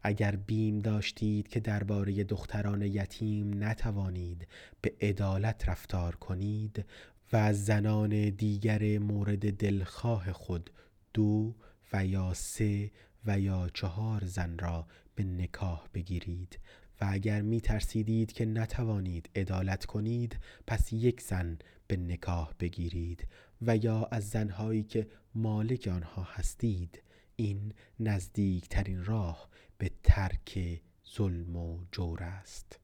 اگر بیم داشتید که درباره دختران یتیم نتوانید به عدالت رفتار کنید و از زنان دیگر مورد دلخواه خود 2 و یا 3 و یا 4 زن را به نکاح بگیرید و اگر می ترسیدید که نتوانید عدالت کنید، پس 1 زن به نکاح بگیرید و یا از زنهایی که مالک آنها هستید. این نزدیکترین راه به ترک ظلم و جور است.